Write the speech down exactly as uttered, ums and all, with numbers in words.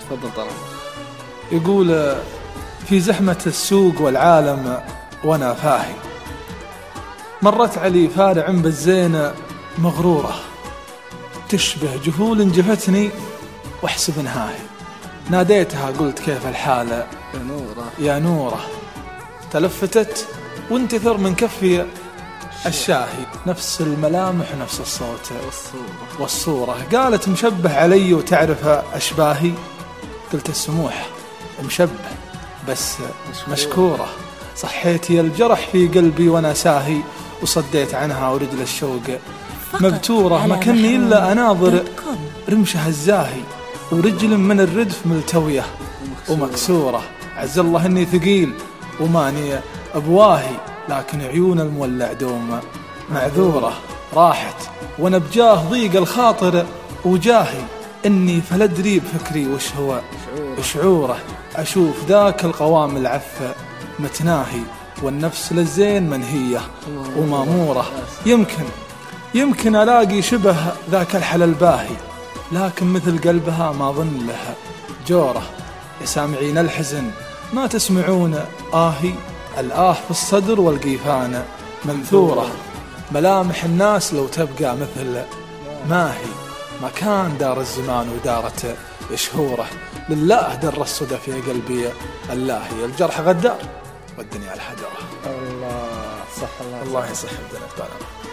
تفضل طال عمرك. يقول في زحمة السوق والعالم وانا فاهي، مرت علي فارع بالزين مغرورة، تشبه جفول جفتني واحسب نهاهي. ناديتها قلت كيف الحال يا نورة يا نورة، تلفتت وانتثر من كفي الشاهي، نفس الملامح نفس الصوت والصورة والصورة. قالت مشبه علي وتعرف أشباهي، قلت السموح مشبه بس مشكورة. مشكورة. صحيت يا الجرح في قلبي وانا ساهي، وصديت عنها ورجل الشوق مبتورة. ما كني إلا أناظر رمشها الزاهي، ورجل من الردف ملتوية ومكسورة. عز الله إني ثقيل وماني أبواهي، لكن عيون المولع دوم معذورة. راحت وانا بجاه ضيق الخاطر وجاهي، إني فلدري بفكري وش هو شعوره. أشوف ذاك القوام العفة متناهي، والنفس للزين منهية ومامورة. يمكن يمكن ألاقي شبه ذاك الحل الباهي، لكن مثل قلبها ما ظن لها جورة. يا سامعين الحزن ما تسمعون آهي، الآه في الصدر والقيفان منثورة. ملامح الناس لو تبقى مثل ما هي، مكان دار الزمان ودارت شهوره. لله در الصدى في قلبي اللاهي، الجرح غدار والدنيا الحجرة. الله صح الله الله يصح بدنا.